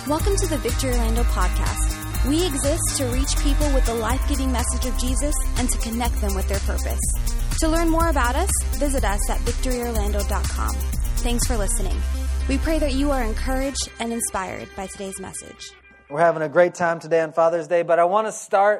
Welcome to the Victory Orlando podcast. We exist to reach people with the life-giving message of Jesus and to connect them with their purpose. To learn more about us, visit us at victoryorlando.com. Thanks for listening. We pray that you are encouraged and inspired by today's message. We're having a great time today on Father's Day, but I want to start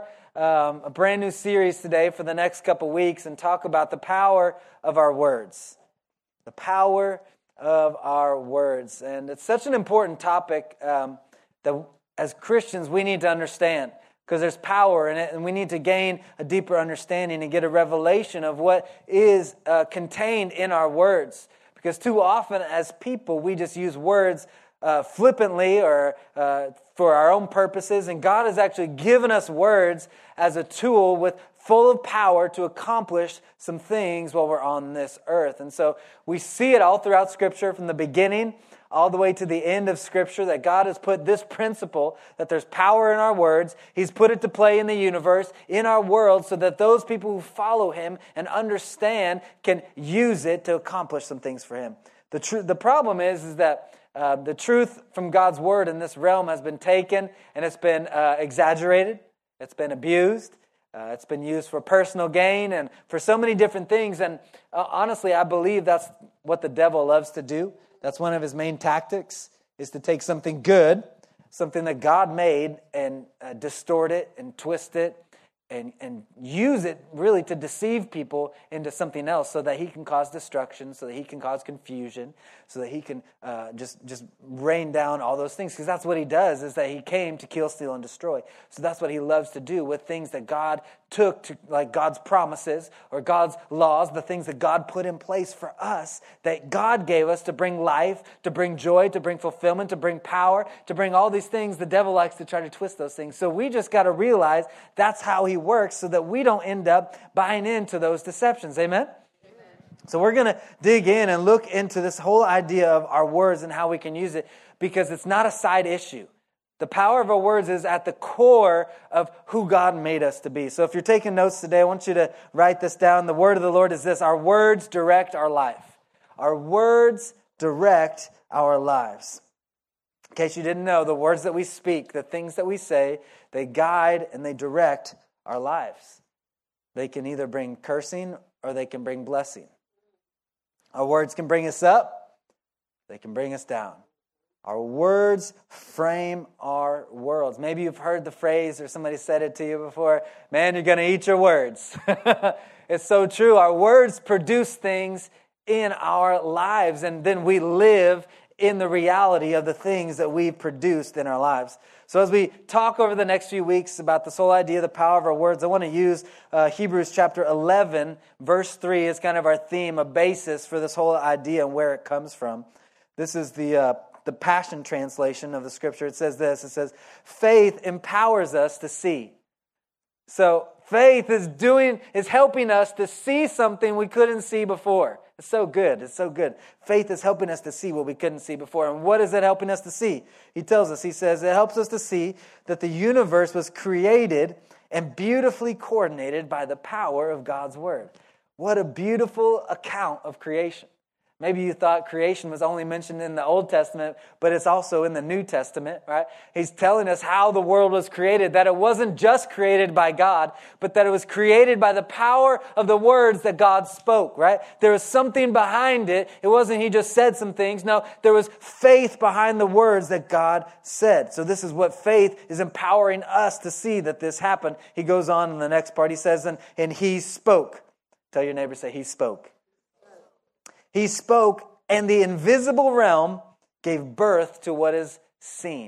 a brand new series today for the next couple weeks and talk about the power of our words. The power of our words. And it's such an important topic that as Christians we need to understand, because there's power in it, and we need to gain a deeper understanding and get a revelation of what is contained in our words. Because too often as people we just use words flippantly or for our own purposes, and God has actually given us words as a tool full of power to accomplish some things while we're on this earth. And so we see it all throughout Scripture, from the beginning all the way to the end of Scripture, that God has put this principle, that there's power in our words. He's put it to play in the universe, in our world, so that those people who follow Him and understand can use it to accomplish some things for Him. The problem is that the truth from God's Word in this realm has been taken and it's been exaggerated, it's been abused, it's been used for personal gain and for so many different things. And honestly, I believe that's what the devil loves to do. That's one of his main tactics, is to take something good, something that God made, and distort it and twist it and use it really to deceive people into something else, so that he can cause destruction, so that he can cause confusion, so that he can just rain down all those things. Because that's what he does, is that he came to kill, steal, and destroy. So that's what he loves to do with things that God took to, like God's promises or God's laws, the things that God put in place for us, that God gave us to bring life, to bring joy, to bring fulfillment, to bring power, to bring all these things. The devil likes to try to twist those things. So we just got to realize that's how he works, so that we don't end up buying into those deceptions. Amen? So we're going to dig in and look into this whole idea of our words and how we can use it, because it's not a side issue. The power of our words is at the core of who God made us to be. So if you're taking notes today, I want you to write this down. The word of the Lord is this: our words direct our life. Our words direct our lives. In case you didn't know, the words that we speak, the things that we say, they guide and they direct our lives. They can either bring cursing or they can bring blessing. Our words can bring us up, they can bring us down. Our words frame our worlds. Maybe you've heard the phrase, or somebody said it to you before, man, you're going to eat your words. It's so true. Our words produce things in our lives, and then we live in the reality of the things that we've produced in our lives. So as we talk over the next few weeks about this whole idea of the power of our words, I want to use Hebrews chapter 11, verse 3 as kind of our theme, a basis for this whole idea and where it comes from. This is the Passion translation of the Scripture. It says this: it says, faith empowers us to see. So faith is helping us to see something we couldn't see before. It's so good. It's so good. Faith is helping us to see what we couldn't see before. And what is it helping us to see? He tells us, he says, it helps us to see that the universe was created and beautifully coordinated by the power of God's Word. What a beautiful account of creation. Maybe you thought creation was only mentioned in the Old Testament, but it's also in the New Testament, right? He's telling us how the world was created, that it wasn't just created by God, but that it was created by the power of the words that God spoke, right? There was something behind it. It wasn't he just said some things. No, there was faith behind the words that God said. So this is what faith is empowering us to see, that this happened. He goes on in the next part. He says, and he spoke. Tell your neighbor, say, he spoke. He spoke, and the invisible realm gave birth to what is seen.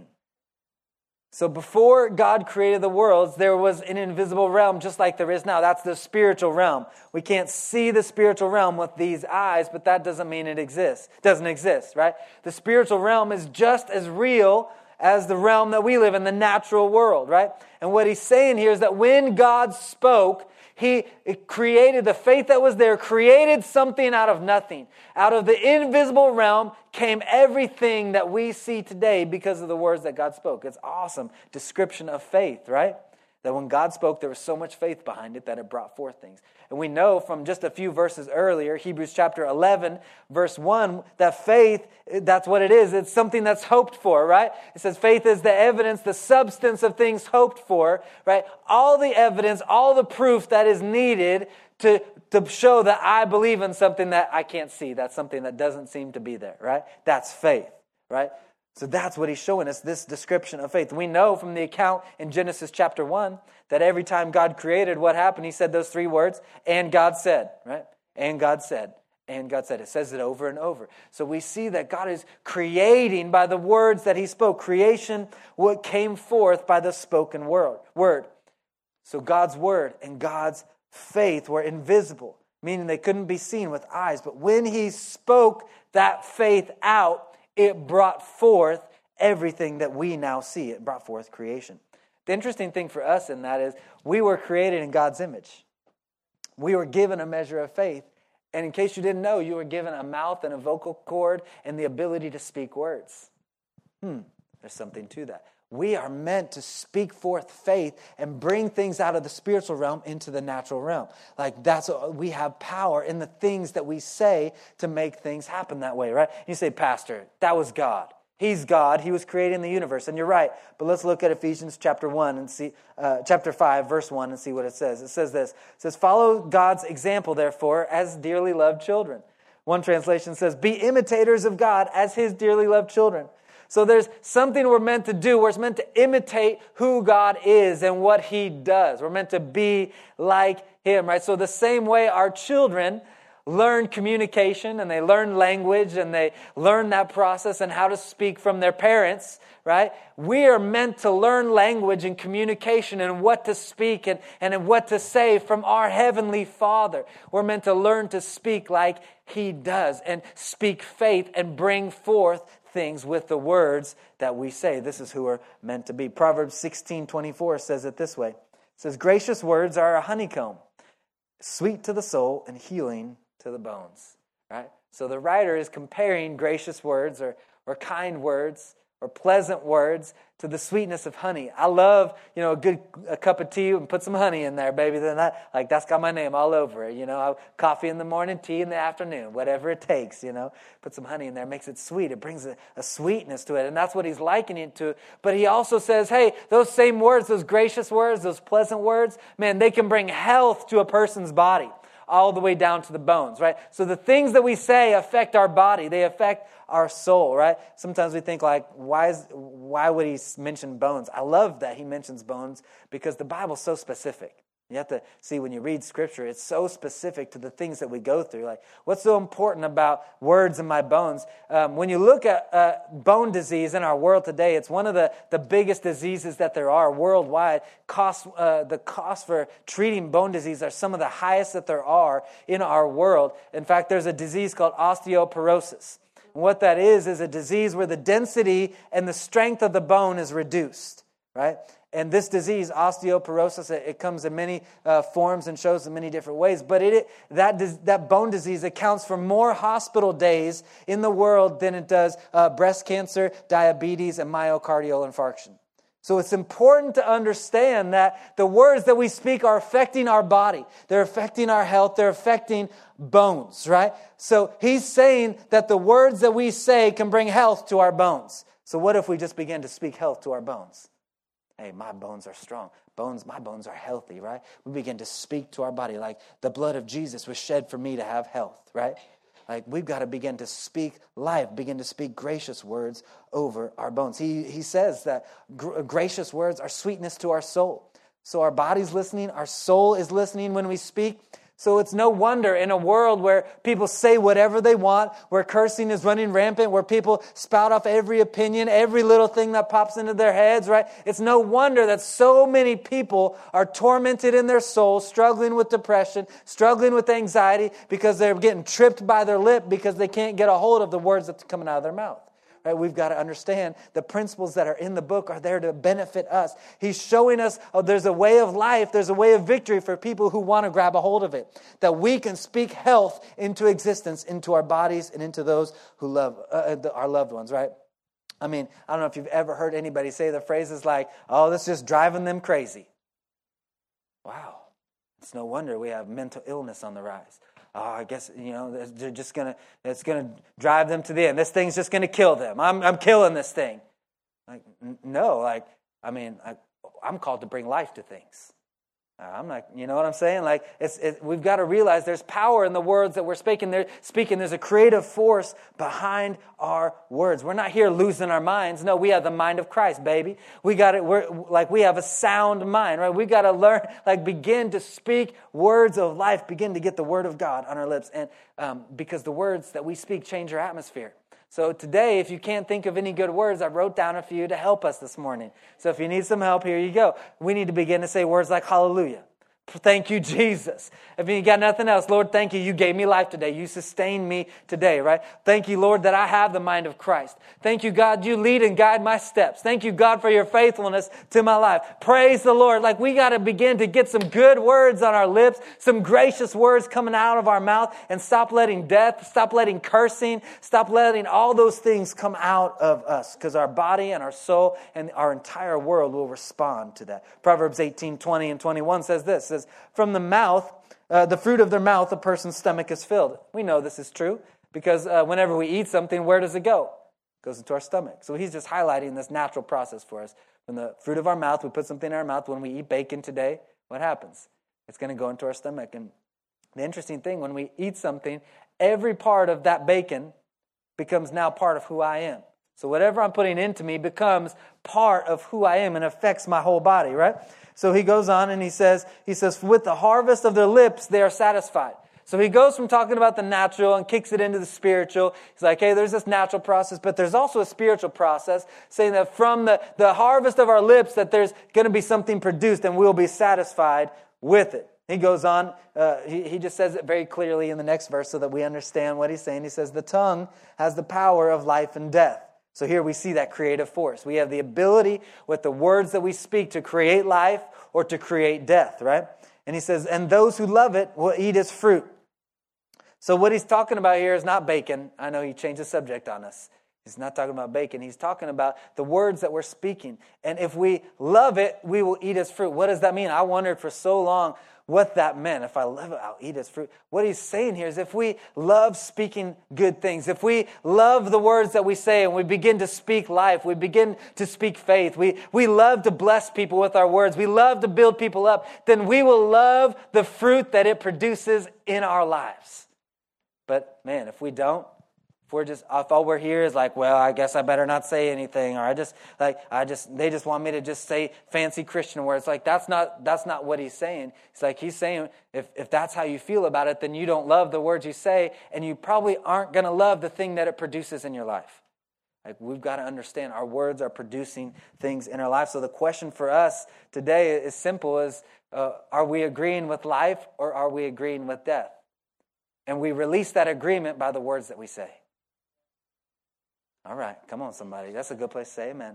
So before God created the worlds, there was an invisible realm just like there is now. That's the spiritual realm. We can't see the spiritual realm with these eyes, but that doesn't mean it exists. It doesn't exist, right? The spiritual realm is just as real as the realm that we live in, the natural world, right? And what he's saying here is that when God spoke, He created, the faith that was there, created something out of nothing. Out of the invisible realm came everything that we see today because of the words that God spoke. It's awesome description of faith, right? That when God spoke, there was so much faith behind it that it brought forth things. And we know from just a few verses earlier, Hebrews chapter 11, verse 1, that faith, that's what it is. It's something that's hoped for, right? It says faith is the evidence, the substance of things hoped for, right? All the evidence, all the proof that is needed to show that I believe in something that I can't see. That's something that doesn't seem to be there, right? That's faith, right? So that's what he's showing us, this description of faith. We know from the account in Genesis chapter 1 that every time God created, what happened? He said those three words, and God said, right? And God said, and God said. It says it over and over. So we see that God is creating by the words that he spoke. Creation, what came forth by the spoken word. So God's word and God's faith were invisible, meaning they couldn't be seen with eyes. But when he spoke that faith out, it brought forth everything that we now see. It brought forth creation. The interesting thing for us in that is we were created in God's image. We were given a measure of faith. And in case you didn't know, you were given a mouth and a vocal cord and the ability to speak words. There's something to that. We are meant to speak forth faith and bring things out of the spiritual realm into the natural realm. Like that's what, we have power in the things that we say to make things happen that way, right? You say, Pastor, that was God. He's God. He was creating the universe. And you're right. But let's look at Ephesians chapter 1 and see, chapter 5, verse 1 and see what it says. It says this. It says, follow God's example, therefore, as dearly loved children. One translation says, be imitators of God as his dearly loved children. So there's something we're meant to do. We're meant to imitate who God is and what he does. We're meant to be like him, right? So the same way our children learn communication and they learn language and they learn that process and how to speak from their parents, right? We are meant to learn language and communication and what to speak and what to say from our Heavenly Father. We're meant to learn to speak like he does and speak faith and bring forth things with the words that we say. This is who we're meant to be. Proverbs 16:24 says it this way. It says, gracious words are a honeycomb, sweet to the soul and healing to the bones. Right? So the writer is comparing gracious words or kind words or pleasant words to the sweetness of honey. I love, a cup of tea and put some honey in there, baby. Then that's got my name all over it. Coffee in the morning, tea in the afternoon, whatever it takes, Put some honey in there, makes it sweet. It brings a sweetness to it. And that's what he's likening it to. But he also says, hey, those same words, those gracious words, those pleasant words, man, they can bring health to a person's body all the way down to the bones, right? So the things that we say affect our body. They affect our soul, right? Sometimes we think like, why would he mention bones? I love that he mentions bones because the Bible's so specific. You have to see when you read Scripture, it's so specific to the things that we go through. Like, what's so important about words in my bones? When you look at bone disease in our world today, it's one of the biggest diseases that there are worldwide. The cost for treating bone disease are some of the highest that there are in our world. In fact, there's a disease called osteoporosis. And what that is a disease where the density and the strength of the bone is reduced, right? And this disease, osteoporosis, it comes in many forms and shows in many different ways. But that bone disease accounts for more hospital days in the world than it does breast cancer, diabetes, and myocardial infarction. So it's important to understand that the words that we speak are affecting our body. They're affecting our health. They're affecting bones, right? So he's saying that the words that we say can bring health to our bones. So what if we just begin to speak health to our bones? Hey, my bones are strong. My bones are healthy, right? We begin to speak to our body like the blood of Jesus was shed for me to have health, right? Like we've got to begin to speak life, begin to speak gracious words over our bones. He says that gracious words are sweetness to our soul. So our body's listening, our soul is listening when we speak. So it's no wonder in a world where people say whatever they want, where cursing is running rampant, where people spout off every opinion, every little thing that pops into their heads, right? It's no wonder that so many people are tormented in their soul, struggling with depression, struggling with anxiety, because they're getting tripped by their lip because they can't get a hold of the words that's coming out of their mouth. Right? We've got to understand the principles that are in the book are there to benefit us. He's showing us there's a way of life, there's a way of victory for people who want to grab a hold of it. That we can speak health into existence, into our bodies, and into those who love our loved ones, right? I mean, I don't know if you've ever heard anybody say the phrases like, oh, that's just driving them crazy. Wow, it's no wonder we have mental illness on the rise. Oh, I guess, they're just it's going to drive them to the end. This thing's just going to kill them. I'm killing this thing. Like, no, I'm called to bring life to things. I'm like, you know what I'm saying? Like, we've got to realize there's power in the words that we're speaking. There's a creative force behind our words. We're not here losing our minds. No, we have the mind of Christ, baby. We have a sound mind, right? We got to learn, begin to speak words of life, begin to get the word of God on our lips. And because the words that we speak change our atmosphere. So today, if you can't think of any good words, I wrote down a few to help us this morning. So if you need some help, here you go. We need to begin to say words like hallelujah. Thank you, Jesus. If you got nothing else, Lord, thank you. You gave me life today. You sustained me today, right? Thank you, Lord, that I have the mind of Christ. Thank you, God, you lead and guide my steps. Thank you, God, for your faithfulness to my life. Praise the Lord. We got to begin to get some good words on our lips, some gracious words coming out of our mouth, and stop letting death, stop letting cursing, stop letting all those things come out of us, because our body and our soul and our entire world will respond to that. Proverbs 18:20 and 21 says this, from the mouth, the fruit of their mouth, a person's stomach is filled. We know this is true because whenever we eat something, where does it go? It goes into our stomach. So he's just highlighting this natural process for us. From the fruit of our mouth, we put something in our mouth. When we eat bacon today, what happens? It's going to go into our stomach. And the interesting thing, when we eat something, every part of that bacon becomes now part of who I am. So whatever I'm putting into me becomes part of who I am and affects my whole body, right? So he goes on and he says, with the harvest of their lips, they are satisfied. So he goes from talking about the natural and kicks it into the spiritual. He's like, hey, there's this natural process, but there's also a spiritual process, saying that from the harvest of our lips, that there's going to be something produced and we'll be satisfied with it. He goes on, he just says it very clearly in the next verse so that we understand what he's saying. He says, the tongue has the power of life and death. So here we see that creative force. We have the ability with the words that we speak to create life or to create death, right? And he says, and those who love it will eat its fruit. So what he's talking about here is not bacon. I know he changed the subject on us. He's not talking about bacon. He's talking about the words that we're speaking. And if we love it, we will eat its fruit. What does that mean? I wondered for so long what that meant. If I love it, I'll eat its fruit. What he's saying here is if we love speaking good things, if we love the words that we say and we begin to speak life, we begin to speak faith, we love to bless people with our words, we love to build people up, then we will love the fruit that it produces in our lives. But man, if we don't, if all we're here is like, well, I guess I better not say anything, or they just want me to just say fancy Christian words. Like that's not what he's saying. He's saying if that's how you feel about it, then you don't love the words you say, and you probably aren't going to love the thing that it produces in your life. We've got to understand our words are producing things in our life. So the question for us today is simple: are we agreeing with life or are we agreeing with death? And we release that agreement by the words that we say. All right, come on, somebody. That's a good place to say amen.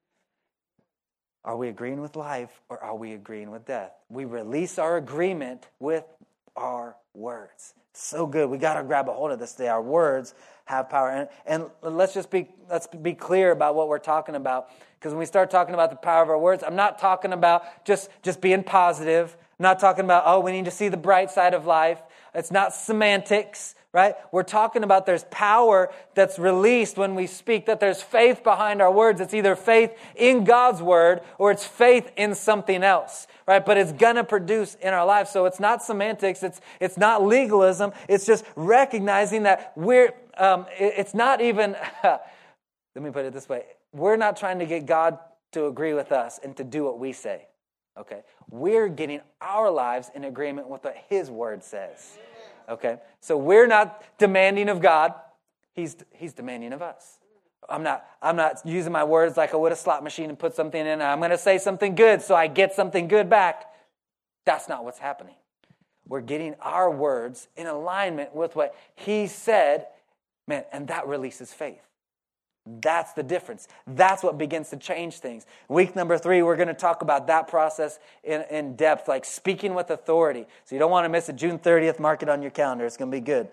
Are we agreeing with life or are we agreeing with death? We release our agreement with our words. So good. We got to grab a hold of this today. Our words have power. And let's be clear about what we're talking about. Because when we start talking about the power of our words, I'm not talking about just being positive. I'm not talking about, we need to see the bright side of life. It's not semantics. Right? We're talking about there's power that's released when we speak, that there's faith behind our words. It's either faith in God's word or it's faith in something else, right? But it's going to produce in our lives. So it's not semantics. It's not legalism. It's just recognizing that it's not even, let me put it this way. We're not trying to get God to agree with us and to do what we say, okay? We're getting our lives in agreement with what His word says. Okay, so we're not demanding of God; He's demanding of us. I'm not using my words like I would a slot machine and put something in. I'm going to say something good so I get something good back. That's not what's happening. We're getting our words in alignment with what He said, man, and that releases faith. That's the difference. That's what begins to change things. Week number 3, we're going to talk about that process in depth, like speaking with authority. So you don't want to miss it. June 30th, mark it on your calendar. It's going to be good.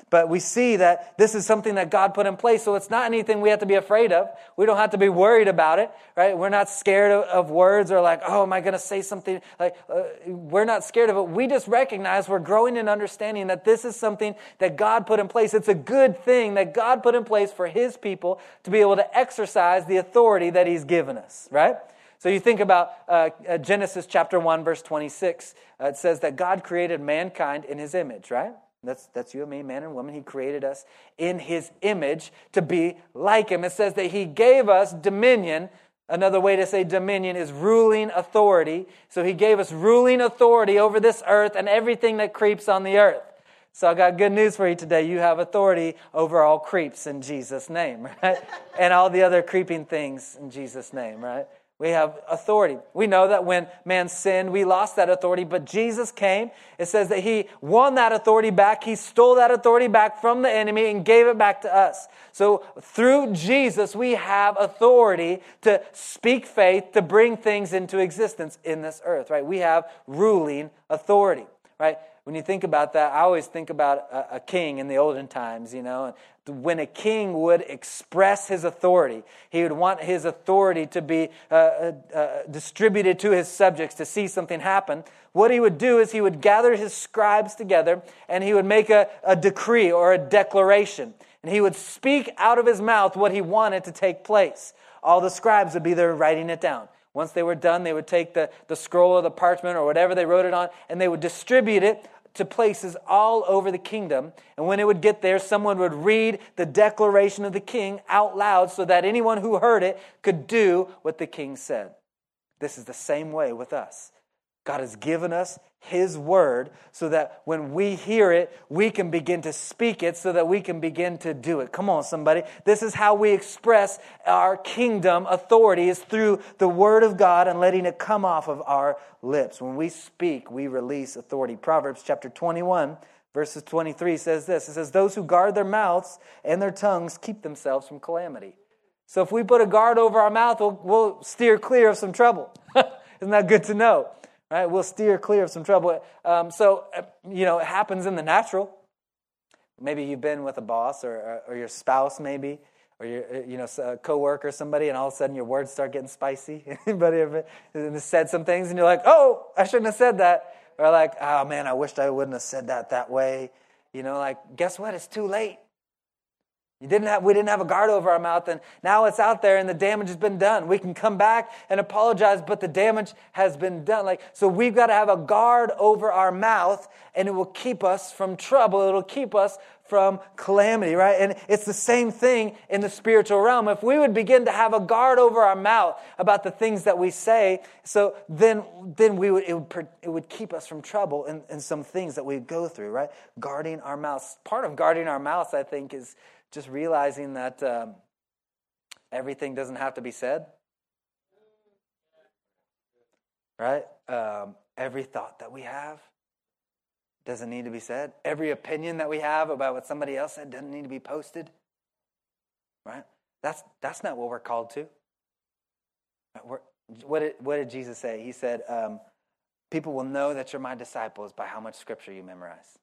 But we see that this is something that God put in place, so it's not anything we have to be afraid of. We don't have to be worried about it, right? We're not scared of words or like, oh, am I going to say something? We're not scared of it. We just recognize we're growing in understanding that this is something that God put in place. It's a good thing that God put in place for His people to be able to exercise the authority that He's given us, right? So you think about Genesis chapter 1, verse 26. It says that God created mankind in His image, right? That's you and me, man and woman. He created us in His image to be like Him. It says that He gave us dominion. Another way to say dominion is ruling authority. So He gave us ruling authority over this earth and everything that creeps on the earth. So I got good news for you today. You have authority over all creeps in Jesus' name, right? And all the other creeping things in Jesus' name, right? We have authority. We know that when man sinned, we lost that authority, but Jesus came. It says that He won that authority back. He stole that authority back from the enemy and gave it back to us. So through Jesus, we have authority to speak faith, to bring things into existence in this earth, right? We have ruling authority, right? When you think about that, I always think about a king in the olden times, you know. When a king would express his authority, he would want his authority to be distributed to his subjects to see something happen. What he would do is he would gather his scribes together and he would make a decree or a declaration. And he would speak out of his mouth what he wanted to take place. All the scribes would be there writing it down. Once they were done, they would take the scroll or the parchment or whatever they wrote it on, and they would distribute it to places all over the kingdom. And when it would get there, someone would read the declaration of the king out loud so that anyone who heard it could do what the king said. This is the same way with us. God has given us His word so that when we hear it, we can begin to speak it so that we can begin to do it. Come on, somebody. This is how we express our kingdom authority, is through the word of God and letting it come off of our lips. When we speak, we release authority. Proverbs chapter 21, verses 23 says this. It says, those who guard their mouths and their tongues keep themselves from calamity. So if we put a guard over our mouth, we'll steer clear of some trouble. Isn't that good to know? Right, we'll steer clear of some trouble. It happens in the natural. Maybe you've been with a boss or your spouse, maybe, or a coworker or somebody, and all of a sudden your words start getting spicy. Anybody ever said some things and you're like, "Oh, I shouldn't have said that," or like, "Oh man, I wished I wouldn't have said that way." Guess what? It's too late. We didn't have a guard over our mouth, and now it's out there, and the damage has been done. We can come back and apologize, but the damage has been done. So we've got to have a guard over our mouth, and it will keep us from trouble. It'll keep us from calamity, right? And it's the same thing in the spiritual realm. If we would begin to have a guard over our mouth about the things that we say, so then it would keep us from trouble in some things that we go through, right? Guarding our mouths. Part of guarding our mouths, I think, is just realizing that everything doesn't have to be said, right? Every thought that we have doesn't need to be said. Every opinion that we have about what somebody else said doesn't need to be posted, right? That's not what we're called to. What did Jesus say? He said, people will know that you're my disciples by how much scripture you memorize.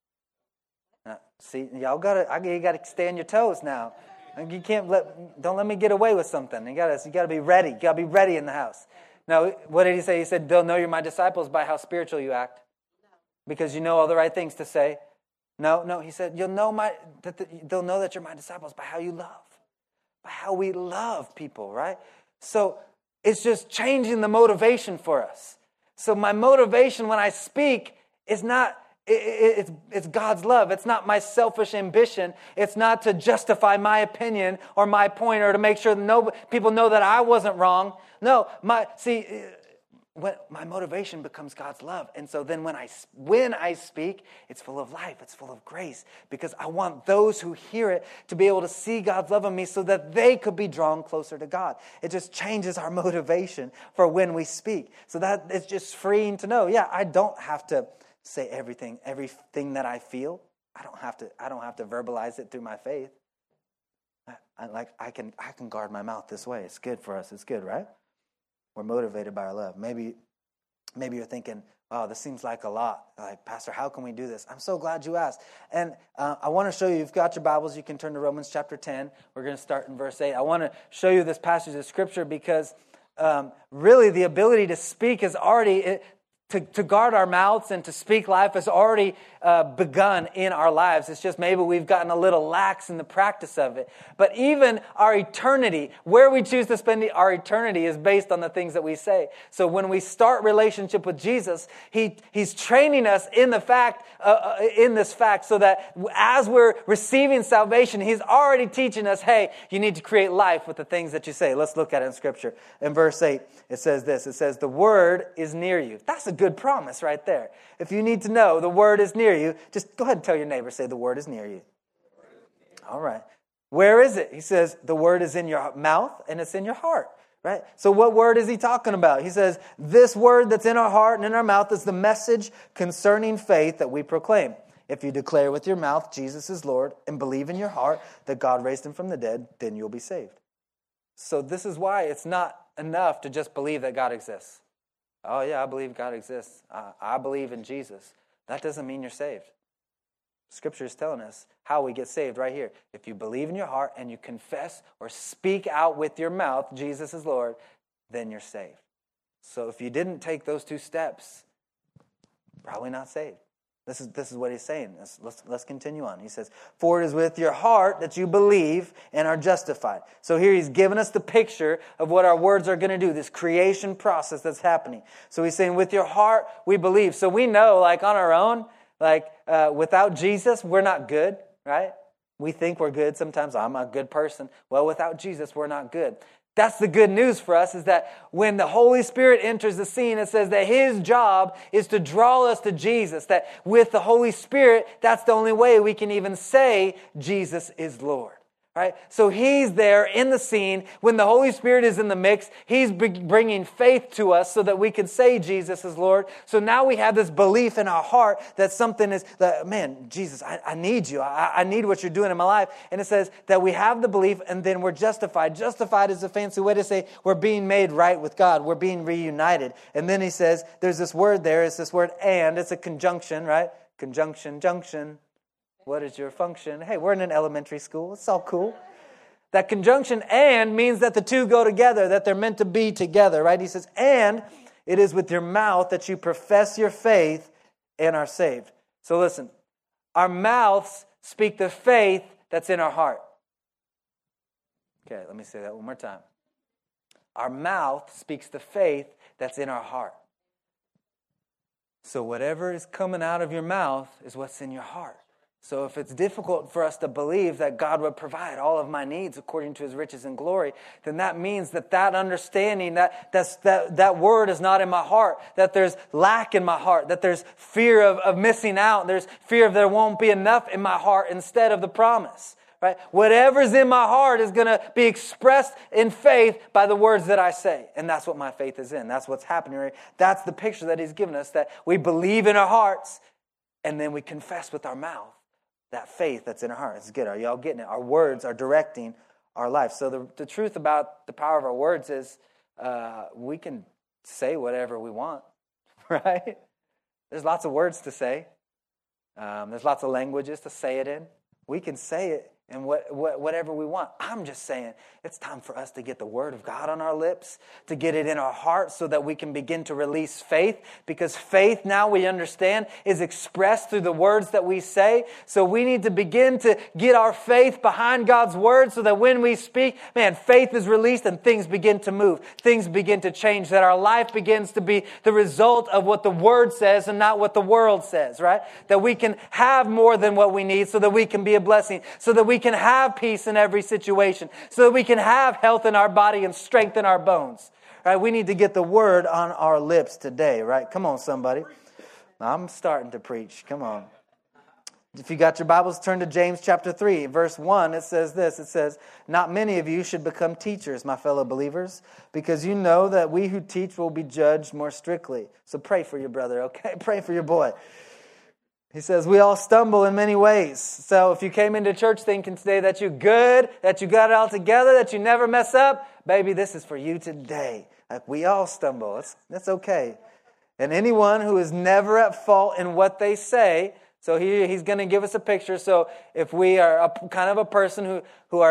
See, you gotta stay on your toes now. You don't let me get away with something. You gotta be ready. You gotta be ready in the house. Now, what did he say? He said, they'll know you're my disciples by how spiritual you act. Because you know all the right things to say. No, he said, they'll know that you're my disciples by how you love. By how we love people, right? So it's just changing the motivation for us. So my motivation when I speak is not, it's God's love. It's not my selfish ambition. It's not to justify my opinion or my point or to make sure people know that I wasn't wrong. No, when my motivation becomes God's love. And so then when I speak, it's full of life, it's full of grace, because I want those who hear it to be able to see God's love in me so that they could be drawn closer to God. It just changes our motivation for when we speak. So that it's just freeing to know, I don't have to say everything that I feel. I don't have to verbalize it through my faith. I can guard my mouth this way. It's good for us. It's good, right? We're motivated by our love. Maybe you're thinking, Oh, this seems like a lot. Like, Pastor, how can we do this? I'm so glad you asked. And I want to show you, you've got your Bibles, you can turn to Romans chapter 10. We're going to start in verse 8. I want to show you this passage of Scripture because really the ability to speak is already, to guard our mouths and to speak life has already begun in our lives. It's just maybe we've gotten a little lax in the practice of it. But even our eternity, where we choose to spend our eternity is based on the things that we say. So when we start relationship with Jesus, He's training us in the fact, in this fact, so that as we're receiving salvation, He's already teaching us, hey, you need to create life with the things that you say. Let's look at it in Scripture. In verse 8, it says this. It says, the Word is near you. That's a good promise right there. If you need to know the Word is near you, just go ahead and tell your neighbor, say the Word is near you. All right. Where is it? He says the Word is in your mouth and it's in your heart, right? So what word is he talking about? He says this Word that's in our heart and in our mouth is the message concerning faith that we proclaim. If you declare with your mouth Jesus is Lord and believe in your heart that God raised Him from the dead, then you'll be saved. So this is why it's not enough to just believe that God exists. Oh yeah, I believe God exists. I believe in Jesus. That doesn't mean you're saved. Scripture is telling us how we get saved right here. If you believe in your heart and you confess or speak out with your mouth, Jesus is Lord, then you're saved. So if you didn't take those two steps, probably not saved. This is what he's saying. Let's continue on. He says, for it is with your heart that you believe and are justified. So here he's given us the picture of what our words are going to do, this creation process that's happening. So he's saying, with your heart we believe. So we know, like on our own, like without Jesus, we're not good, right? We think we're good. Sometimes I'm a good person. Well, without Jesus, we're not good. That's the good news for us, is that when the Holy Spirit enters the scene, it says that His job is to draw us to Jesus. That with the Holy Spirit, that's the only way we can even say Jesus is Lord. Right? So He's there in the scene. When the Holy Spirit is in the mix, He's bringing faith to us so that we can say Jesus is Lord. So now we have this belief in our heart that something is, that, man, Jesus, I need you. I need what you're doing in my life. And it says that we have the belief and then we're justified. Justified is a fancy way to say we're being made right with God. We're being reunited. And then he says, there's this word there. It's this word and. It's a conjunction, right? Conjunction, junction. What is your function? Hey, we're in an elementary school. It's all cool. That conjunction and means that the two go together, that they're meant to be together, right? He says, and it is with your mouth that you profess your faith and are saved. So listen, our mouths speak the faith that's in our heart. Okay, let me say that one more time. Our mouth speaks the faith that's in our heart. So whatever is coming out of your mouth is what's in your heart. So if it's difficult for us to believe that God would provide all of my needs according to His riches and glory, then that means that understanding, that word is not in my heart, that there's lack in my heart, that there's fear of missing out, there's fear of there won't be enough in my heart instead of the promise. Right? Whatever's in my heart is going to be expressed in faith by the words that I say. And that's what my faith is in. That's what's happening. Right? That's the picture that He's given us, that we believe in our hearts and then we confess with our mouth. That faith that's in our heart. It's good. Are y'all getting it? Our words are directing our life. So the truth about the power of our words is we can say whatever we want, right? There's lots of words to say. There's lots of languages to say it in. We can say it in whatever we want. I'm just saying it's time for us to get the Word of God on our lips, to get it in our hearts so that we can begin to release faith, because faith, now we understand, is expressed through the words that we say. So we need to begin to get our faith behind God's Word so that when we speak, man, faith is released and things begin to move. Things begin to change, that our life begins to be the result of what the Word says and not what the world says, right? That we can have more than what we need so that we can be a blessing, so that we can have peace in every situation, so that we can have health in our body and strength in our bones. Right? We need to get the Word on our lips today, right? Come on, somebody. I'm starting to preach. Come on. If you got your Bibles, turn to James chapter 3, verse 1. It says this. It says, not many of you should become teachers, my fellow believers, because you know that we who teach will be judged more strictly. So pray for your brother, okay? Pray for your boy. He says, we all stumble in many ways. So if you came into church thinking today that you're good, that you got it all together, that you never mess up, baby, this is for you today. Like, we all stumble. That's okay. And anyone who is never at fault in what they say. So he's going to give us a picture. So if we are kind of a person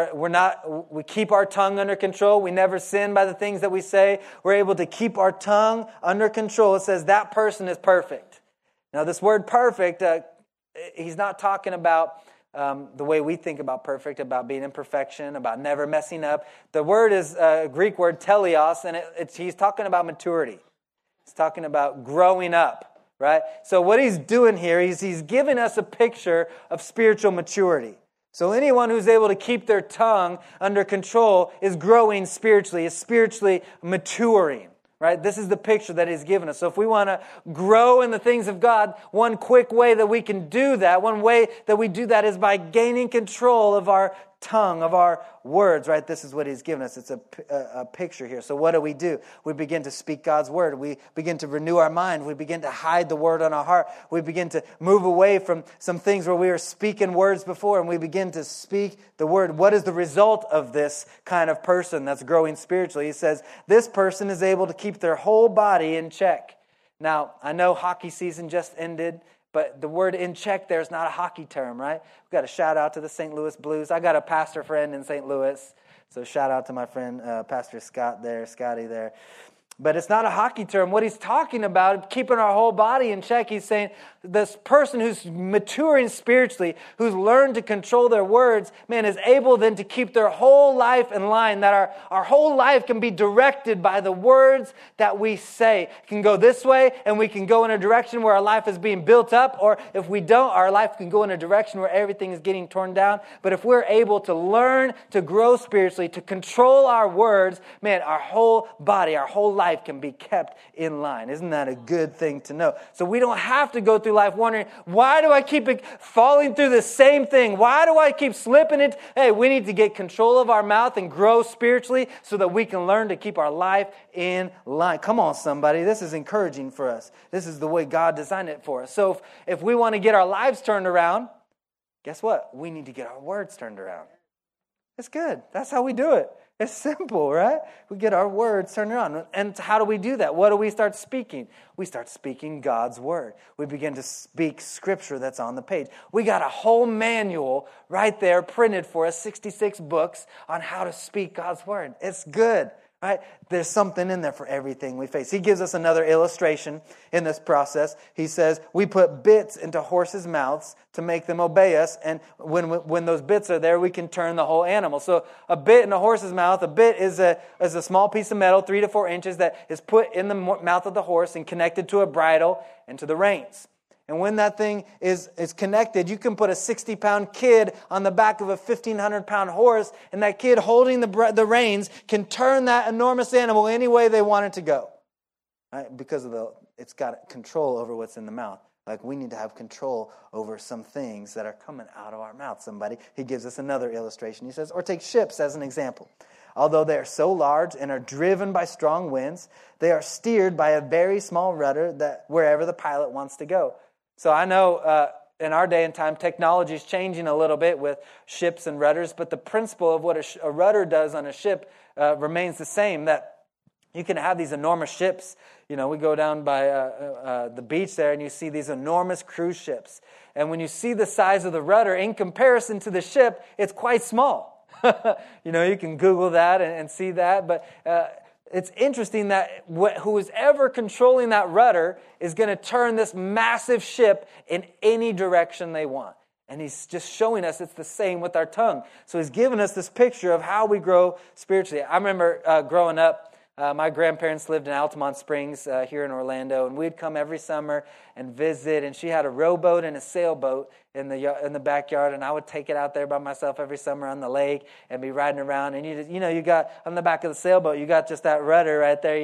we keep our tongue under control. We never sin by the things that we say. We're able to keep our tongue under control. It says that person is perfect. Now this word perfect, he's not talking about the way we think about perfect, about being in perfection, about never messing up. The word is a Greek word teleos, and he's talking about maturity. He's talking about growing up. Right? So what he's doing here is he's giving us a picture of spiritual maturity. So anyone who's able to keep their tongue under control is growing spiritually, is spiritually maturing. Right? This is the picture that he's given us. So if we want to grow in the things of God, one quick way that we can do that, one way that we do that is by gaining control of our tongue, of our words, right? This is what he's given us. It's a picture here. So what do? We begin to speak God's word. We begin to renew our mind. We begin to hide the word on our heart. We begin to move away from some things where we were speaking words before, and we begin to speak the word. What is the result of this kind of person that's growing spiritually? He says, this person is able to keep their whole body in check. Now, I know hockey season just ended, but the word in check there is not a hockey term, right? We've got a shout out to the St. Louis Blues. I got a pastor friend in St. Louis, so shout out to my friend Pastor Scotty there. But it's not a hockey term. What he's talking about, keeping our whole body in check, he's saying this person who's maturing spiritually, who's learned to control their words, man, is able then to keep their whole life in line, that our whole life can be directed by the words that we say. It can go this way, and we can go in a direction where our life is being built up, or if we don't, our life can go in a direction where everything is getting torn down. But if we're able to learn to grow spiritually, to control our words, man, our whole body, our whole life can be kept in line. Isn't that a good thing to know? So we don't have to go through life wondering, why do I keep falling through the same thing? Why do I keep slipping it? Hey, we need to get control of our mouth and grow spiritually so that we can learn to keep our life in line. Come on, somebody. This is encouraging for us. This is the way God designed it for us. So if we want to get our lives turned around, guess what? We need to get our words turned around. It's good. That's how we do it. It's simple, right? We get our words turned around. And how do we do that? What do we start speaking? We start speaking God's word. We begin to speak scripture that's on the page. We got a whole manual right there printed for us, 66 books on how to speak God's word. It's good, right? There's something in there for everything we face. He gives us another illustration in this process. He says, we put bits into horses' mouths to make them obey us. And when those bits are there, we can turn the whole animal. So a bit in a horse's mouth, a bit is a small piece of metal, 3 to 4 inches, that is put in the mouth of the horse and connected to a bridle and to the reins. And when that thing is connected, you can put a 60-pound kid on the back of a 1,500-pound horse, and that kid holding the reins can turn that enormous animal any way they want it to go. Right? Because it's got control over what's in the mouth. Like we need to have control over some things that are coming out of our mouth. He gives us another illustration. He says, or take ships as an example. Although they are so large and are driven by strong winds, they are steered by a very small rudder that wherever the pilot wants to go. So I know in our day and time, technology is changing a little bit with ships and rudders, but the principle of what a rudder does on a ship remains the same, that you can have these enormous ships. You know, we go down by the beach there and you see these enormous cruise ships. And when you see the size of the rudder in comparison to the ship, it's quite small. You know, you can Google that and see that, but it's interesting that who's ever controlling that rudder is going to turn this massive ship in any direction they want. And he's just showing us it's the same with our tongue. So he's given us this picture of how we grow spiritually. I remember growing up, my grandparents lived in Altamont Springs here in Orlando, and we'd come every summer and visit. And she had a rowboat and a sailboat in the backyard, and I would take it out there by myself every summer on the lake and be riding around. And you got on the back of the sailboat, you got just that rudder right there.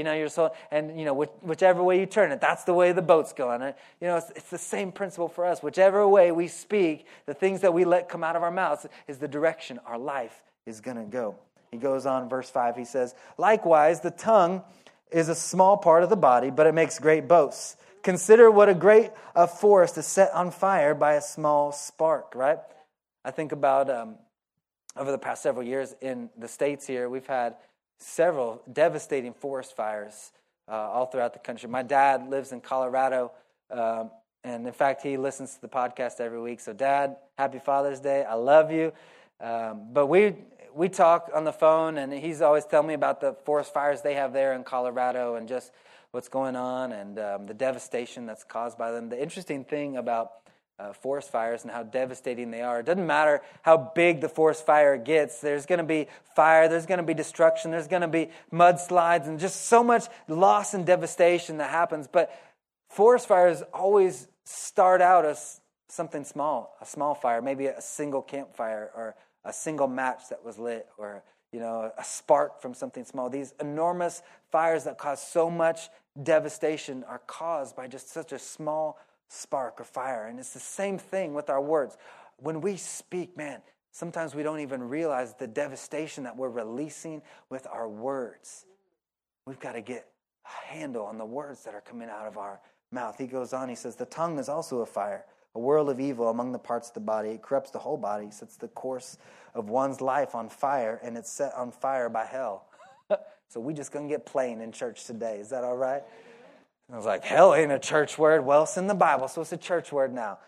Whichever way you turn it, that's the way the boat's going. And, it's the same principle for us. Whichever way we speak, the things that we let come out of our mouths is the direction our life is going to go. He goes on, verse 5, he says, likewise, the tongue is a small part of the body, but it makes great boasts. Consider what a great forest is set on fire by a small spark, right? I think about over the past several years in the States here, we've had several devastating forest fires all throughout the country. My dad lives in Colorado, and in fact, he listens to the podcast every week. So, Dad, happy Father's Day. I love you. But we talk on the phone, and he's always telling me about the forest fires they have there in Colorado and just what's going on and the devastation that's caused by them. The interesting thing about forest fires and how devastating they are, it doesn't matter how big the forest fire gets, there's going to be fire, there's going to be destruction, there's going to be mudslides, and just so much loss and devastation that happens. But forest fires always start out as something small, a small fire, maybe a single campfire or a single match that was lit, or a spark from something small. These enormous fires that cause so much devastation are caused by just such a small spark or fire. And it's the same thing with our words. When we speak, man, sometimes we don't even realize the devastation that we're releasing with our words. We've got to get a handle on the words that are coming out of our mouth. He goes on, he says, the tongue is also a fire, a world of evil among the parts of the body. It corrupts the whole body, sets the course of one's life on fire, and it's set on fire by hell. So we just going to get plain in church today. Is that all right? I was like, hell ain't a church word. Well, it's in the Bible, so it's a church word now.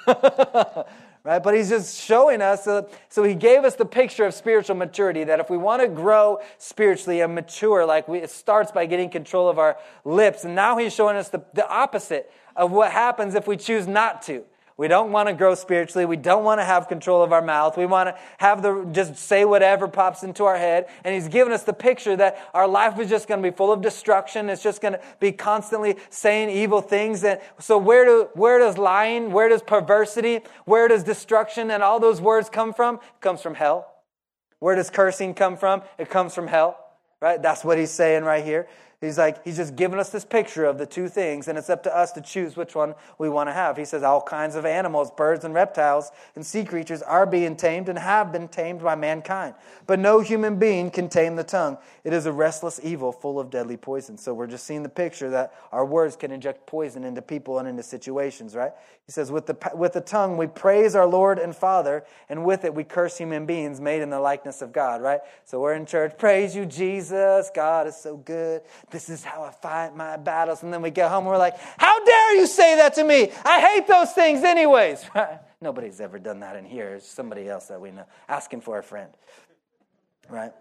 Right? But he's just showing us, so he gave us the picture of spiritual maturity, that if we want to grow spiritually and mature, it starts by getting control of our lips. And now he's showing us the opposite of what happens if we choose not to. We don't want to grow spiritually. We don't want to have control of our mouth. We want to have just say whatever pops into our head. And he's given us the picture that our life is just going to be full of destruction. It's just going to be constantly saying evil things. And so where does lying, where does perversity, where does destruction and all those words come from? It comes from hell. Where does cursing come from? It comes from hell. Right? That's what he's saying right here. He's just given us this picture of the two things, and it's up to us to choose which one we want to have. He says all kinds of animals, birds and reptiles and sea creatures are being tamed and have been tamed by mankind. But no human being can tame the tongue. It is a restless evil full of deadly poison. So we're just seeing the picture that our words can inject poison into people and into situations, right? He says with the tongue we praise our Lord and Father, and with it we curse human beings made in the likeness of God, right? So we're in church, praise you, Jesus, God is so good. This is how I fight my battles. And then we get home and we're like, how dare you say that to me? I hate those things anyways. Right? Nobody's ever done that in here. It's somebody else that we know. Asking for a friend. Right?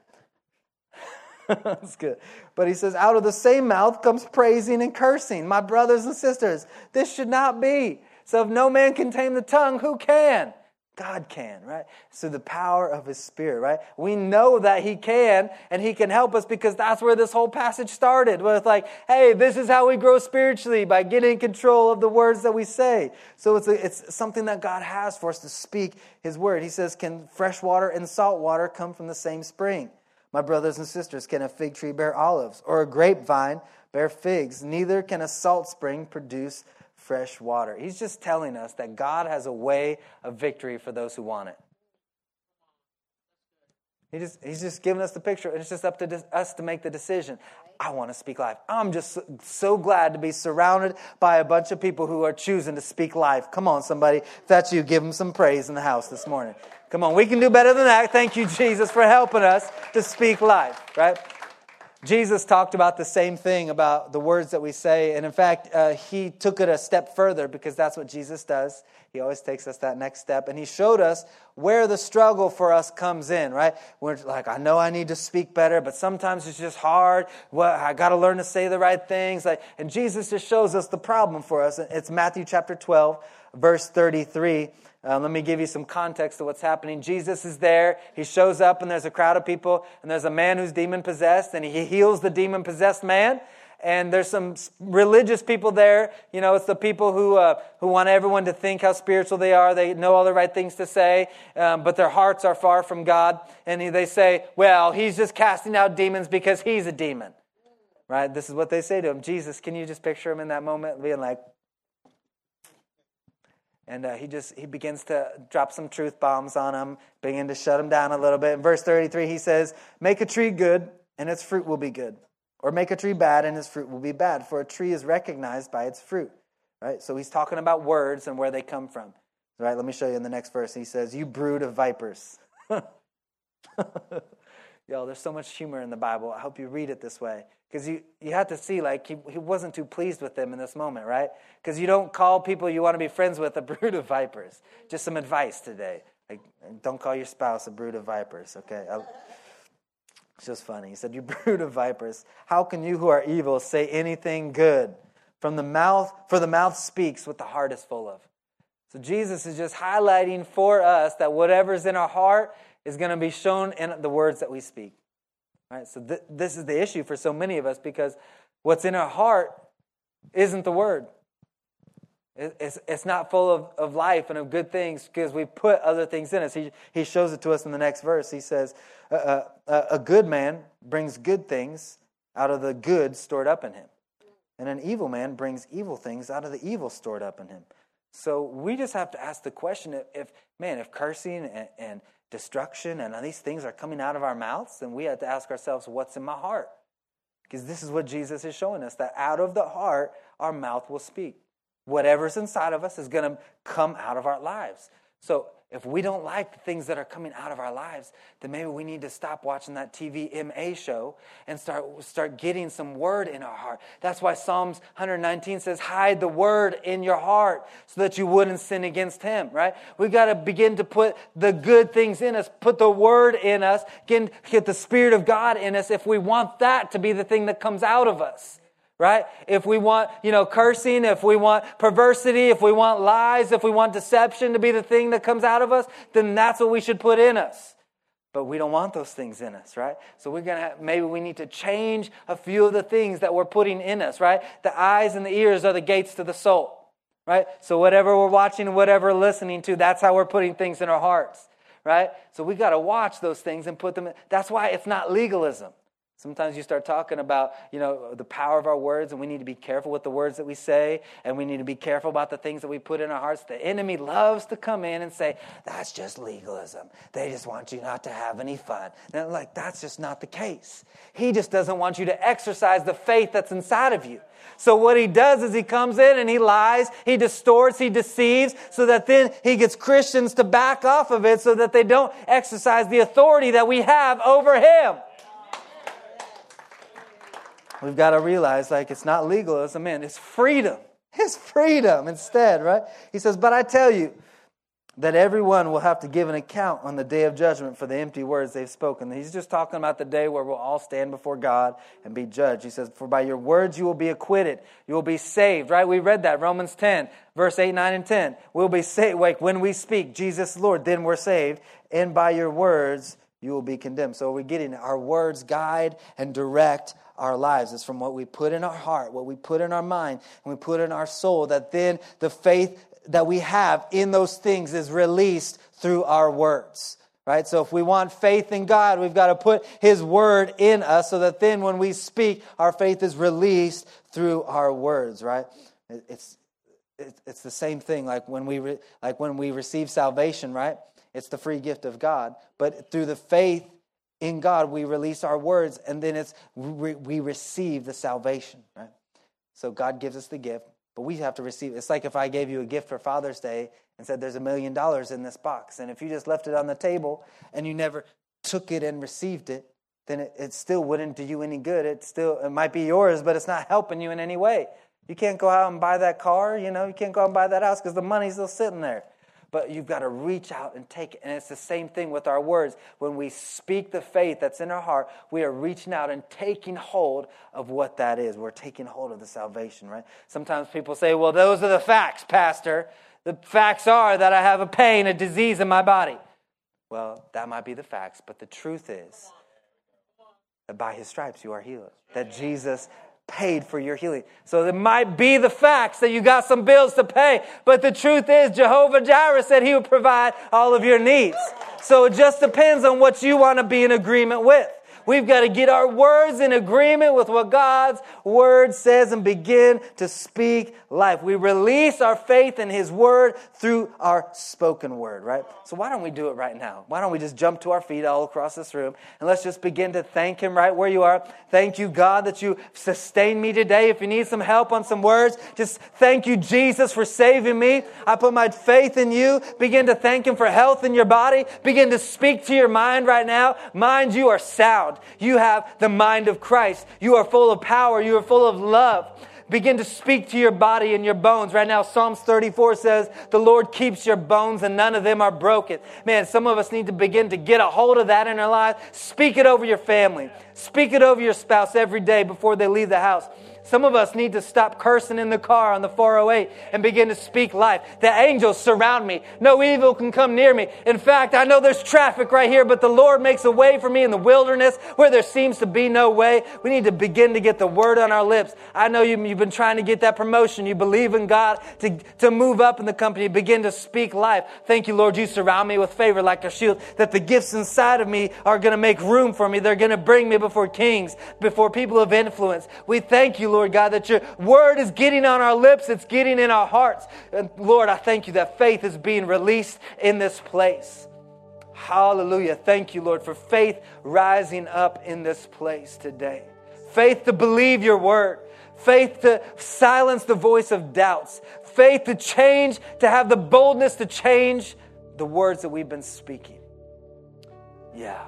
That's good. But he says, out of the same mouth comes praising and cursing. My brothers and sisters, this should not be. So if no man can tame the tongue, who can? God can, right? So the power of His Spirit, right? We know that He can, and He can help us because that's where this whole passage started. Where it's hey, this is how we grow spiritually, by getting control of the words that we say. So it's something that God has for us to speak His word. He says, can fresh water and salt water come from the same spring? My brothers and sisters, can a fig tree bear olives, or a grapevine bear figs? Neither can a salt spring produce fresh water. He's just telling us that God has a way of victory for those who want it. He's just giving us the picture. It's just up to us to make the decision. I want to speak life. I'm just so glad to be surrounded by a bunch of people who are choosing to speak life. Come on, somebody. If that's you, give them some praise in the house this morning. Come on, we can do better than that. Thank you, Jesus, for helping us to speak life, right? Jesus talked about the same thing about the words that we say. And in fact, He took it a step further because that's what Jesus does. He always takes us that next step. And He showed us where the struggle for us comes in, right? We're like, I know I need to speak better, but sometimes it's just hard. Well, I got to learn to say the right things. And Jesus just shows us the problem for us. It's Matthew chapter 12, verse 33. Let me give you some context to what's happening. Jesus is there. He shows up, and there's a crowd of people, and there's a man who's demon-possessed, and He heals the demon-possessed man. And there's some religious people there. It's the people who want everyone to think how spiritual they are. They know all the right things to say, but their hearts are far from God. And they say, well, He's just casting out demons because He's a demon. Right? This is what they say to Him. Jesus, can you just picture Him in that moment being like... And he begins to drop some truth bombs on him, begin to shut him down a little bit. In verse 33, he says, make a tree good, and its fruit will be good. Or make a tree bad, and its fruit will be bad. For a tree is recognized by its fruit. Right? So he's talking about words and where they come from. Right? Let me show you in the next verse. He says, you brood of vipers. Yo, there's so much humor in the Bible. I hope you read it this way. Because you have to see, like, he wasn't too pleased with them in this moment, right? Because you don't call people you want to be friends with a brood of vipers. Just some advice today. Like, don't call your spouse a brood of vipers, okay? It's just funny. He said, you brood of vipers, how can you who are evil say anything good? For the mouth speaks what the heart is full of. So Jesus is just highlighting for us that whatever's in our heart is going to be shown in the words that we speak. Right? So this is the issue for so many of us, because what's in our heart isn't the word. It's not full of life and of good things because we put other things in us. He shows it to us in the next verse. He says, a good man brings good things out of the good stored up in him. And an evil man brings evil things out of the evil stored up in him. So we just have to ask the question, if cursing and destruction and these things are coming out of our mouths, then we have to ask ourselves, what's in my heart? Because this is what Jesus is showing us, that out of the heart, our mouth will speak. Whatever's inside of us is going to come out of our lives. So if we don't like the things that are coming out of our lives, then maybe we need to stop watching that TVMA show and start getting some word in our heart. That's why Psalms 119 says, hide the word in your heart so that you wouldn't sin against him, right? We've got to begin to put the good things in us, put the word in us, get the Spirit of God in us if we want that to be the thing that comes out of us. Right? If we want, cursing, if we want perversity, if we want lies, if we want deception to be the thing that comes out of us, then that's what we should put in us. But we don't want those things in us, right? So maybe we need to change a few of the things that we're putting in us, right? The eyes and the ears are the gates to the soul, right? So whatever we're watching, whatever we're listening to, that's how we're putting things in our hearts, right? So we got to watch those things and put them in. That's why it's not legalism. Sometimes you start talking about, the power of our words, and we need to be careful with the words that we say, and we need to be careful about the things that we put in our hearts. The enemy loves to come in and say, that's just legalism. They just want you not to have any fun. And that's just not the case. He just doesn't want you to exercise the faith that's inside of you. So what he does is he comes in and he lies, he distorts, he deceives, so that then he gets Christians to back off of it so that they don't exercise the authority that we have over him. We've got to realize, it's not legalism, man. It's freedom. It's freedom instead, right? He says, but I tell you that everyone will have to give an account on the day of judgment for the empty words they've spoken. He's just talking about the day where we'll all stand before God and be judged. He says, for by your words you will be acquitted. You will be saved, right? We read that, Romans 10, verse 8, 9, and 10. We'll be saved. When we speak, Jesus Lord, then we're saved. And by your words you will be condemned. So we're getting our words guide and direct our lives. It's from what we put in our heart, what we put in our mind, and we put in our soul, that then the faith that we have in those things is released through our words. Right? So if we want faith in God, we've got to put his word in us so that then when we speak, our faith is released through our words, right? It's the same thing when we receive salvation, right? It's the free gift of God. But through the faith in God, we release our words, and then we receive the salvation, right? So God gives us the gift, but we have to receive it. It's like if I gave you a gift for Father's Day and said there's $1 million in this box, and if you just left it on the table and you never took it and received it, then it still wouldn't do you any good. It might be yours, but it's not helping you in any way. You can't go out and buy that car, you can't go out and buy that house because the money's still sitting there. But you've got to reach out and take it. And it's the same thing with our words. When we speak the faith that's in our heart, we are reaching out and taking hold of what that is. We're taking hold of the salvation, right? Sometimes people say, well, those are the facts, Pastor. The facts are that I have a pain, a disease in my body. Well, that might be the facts, but the truth is that by his stripes you are healed. That Jesus paid for your healing. So it might be the facts that you got some bills to pay, but the truth is Jehovah Jireh said he would provide all of your needs. So it just depends on what you want to be in agreement with. We've got to get our words in agreement with what God's Word says and begin to speak life. We release our faith in His Word through our spoken word, right? So why don't we do it right now? Why don't we just jump to our feet all across this room and let's just begin to thank Him right where you are. Thank you, God, that you sustained me today. If you need some help on some words, just thank you, Jesus, for saving me. I put my faith in you. Begin to thank Him for health in your body. Begin to speak to your mind right now. Mind, you are sound. You have the mind of Christ. You are full of power. You are full of love. Begin to speak to your body and your bones. Right now, Psalms 34 says, the Lord keeps your bones and none of them are broken. Man, some of us need to begin to get a hold of that in our lives. Speak it over your family. Speak it over your spouse every day before they leave the house. Some of us need to stop cursing in the car on the 408 and begin to speak life. The angels surround me. No evil can come near me. In fact, I know there's traffic right here, but the Lord makes a way for me in the wilderness where there seems to be no way. We need to begin to get the word on our lips. I know you've been trying to get that promotion. You believe in God to move up in the company. Begin to speak life. Thank you, Lord. You surround me with favor like a shield, that the gifts inside of me are going to make room for me. They're going to bring me before kings, before people of influence. We thank you, Lord God, that your word is getting on our lips. It's getting in our hearts. And Lord, I thank you that faith is being released in this place. Hallelujah. Thank you, Lord, for faith rising up in this place today. Faith to believe your word. Faith to silence the voice of doubts. Faith to change, to have the boldness to change the words that we've been speaking. Yeah,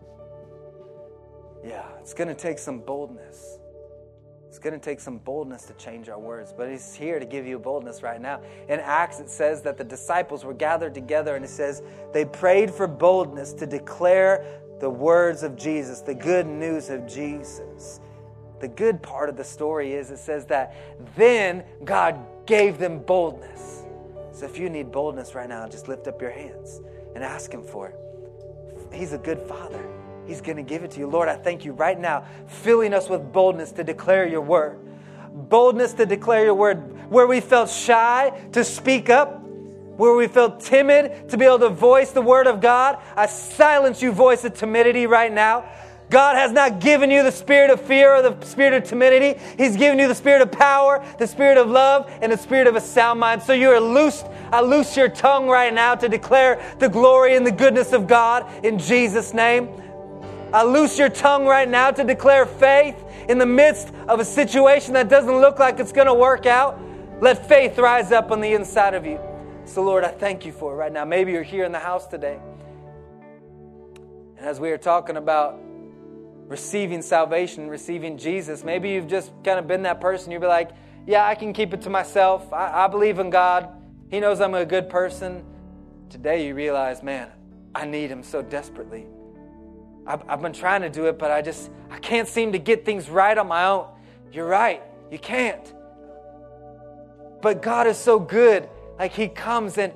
it's going to take some boldness. It's going to take some boldness to change our words, but He's here to give you boldness right now. In Acts, it says that the disciples were gathered together, and it says they prayed for boldness to declare the words of Jesus, the good news of Jesus. The good part of the story is it says that then God gave them boldness. So if you need boldness right now, just lift up your hands and ask Him for it. He's a good Father. He's going to give it to you. Lord, I thank you right now, filling us with boldness to declare your word. Boldness to declare your word. Where we felt shy to speak up, where we felt timid to be able to voice the word of God, I silence you, voice of timidity right now. God has not given you the spirit of fear or the spirit of timidity. He's given you the spirit of power, the spirit of love, and the spirit of a sound mind. So you are loosed. I loose your tongue right now to declare the glory and the goodness of God in Jesus' name. I loose your tongue right now to declare faith in the midst of a situation that doesn't look like it's going to work out. Let faith rise up on the inside of you. So Lord, I thank you for it right now. Maybe you're here in the house today. And as we are talking about receiving salvation, receiving Jesus, maybe you've just kind of been that person. You'll be like, yeah, I can keep it to myself. I believe in God. He knows I'm a good person. Today you realize, man, I need Him so desperately. I've been trying to do it, but I can't seem to get things right on my own. You're right. You can't. But God is so good. Like He comes and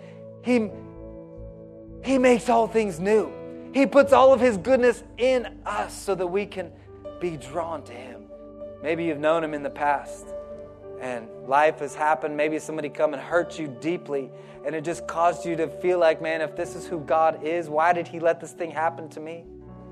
He makes all things new. He puts all of His goodness in us so that we can be drawn to Him. Maybe you've known Him in the past and life has happened. Maybe somebody come and hurt you deeply and it just caused you to feel like, man, if this is who God is, why did He let this thing happen to me?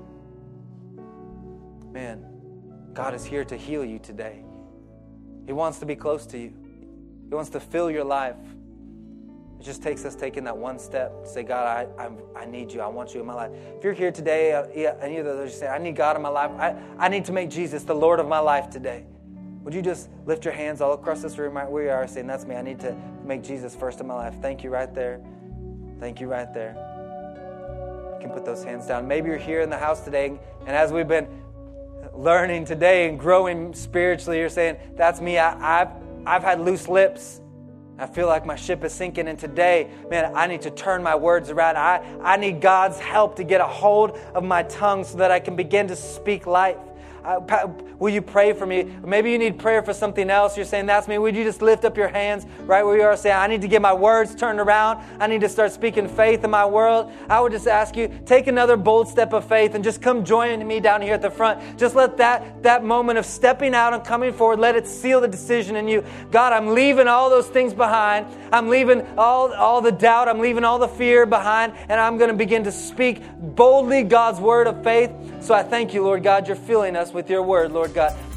Man, God is here to heal you today. He wants to be close to you. He wants to fill your life. It just takes us taking that one step to say, God, I need you. I want you in my life. If you're here today, any of those, you say, I need God in my life. I need to make Jesus the Lord of my life today. Would you just lift your hands all across this room right where you are, saying, that's me. I need to make Jesus first in my life. Thank you right there. Thank you right there. You can put those hands down. Maybe you're here in the house today, and as we've been learning today and growing spiritually, you're saying, that's me. I've had loose lips. I feel like my ship is sinking, and today, man, I need to turn my words around. I need God's help to get a hold of my tongue so that I can begin to speak life. will you pray for me? Maybe you need prayer for something else. You're saying, that's me. Would you just lift up your hands right where you are, saying, I need to get my words turned around. I need to start speaking faith in my world. I would just ask you, take another bold step of faith and just come join me down here at the front. Just let that moment of stepping out and coming forward, let it seal the decision in you. God, I'm leaving all those things behind. I'm leaving all the doubt. I'm leaving all the fear behind. And I'm going to begin to speak boldly God's word of faith. So I thank you, Lord God, you're filling us with your word, Lord God.